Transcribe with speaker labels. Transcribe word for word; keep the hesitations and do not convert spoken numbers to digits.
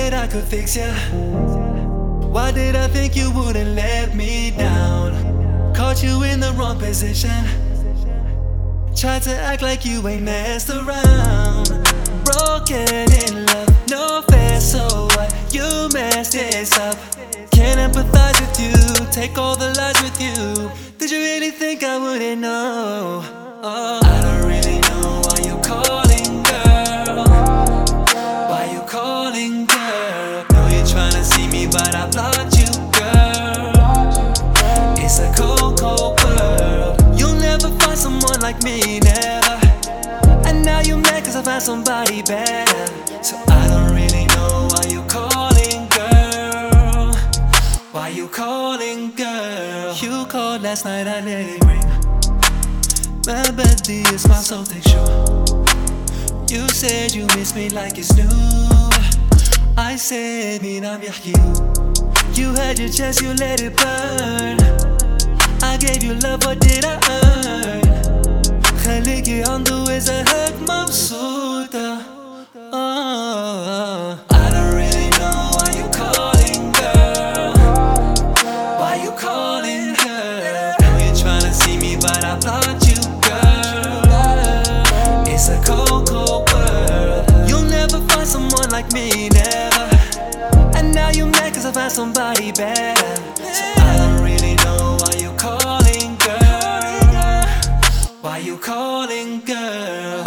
Speaker 1: that I could fix ya? Why did I think you wouldn't let me down? Caught you in the wrong position. Tried to act like you ain't messed around. Broken in love, no fair, so what? You messed this up. Can't empathize with you, take all the lies with you. Did you really think I wouldn't know? Oh, I don't really know why you calling, girl. Why you calling, girl? Know you're trying to see me, but I blocked you, girl. It's a cold, cold world. You'll never find someone like me, never. And now you mad cause I found somebody better. So I don't really know why you calling, girl. Why you calling, girl? You called last night, I let it ring. My birthday is my soul, take sure. You said you miss me like it's new. I said, مين عم يحكي. You had your chance, you let it burn. I gave you love, what did I earn? خليكي عنده إذا هيك مبسوطة. Oh, I don't really know why you calling, girl. Why you calling, girl? Know you're trying to see me, but I blocked you, girl. It's a cold, cold world. You'll never find someone like me, never. And now you mad cause I found somebody better. So I don't really know why you calling, girl. Why you calling, girl?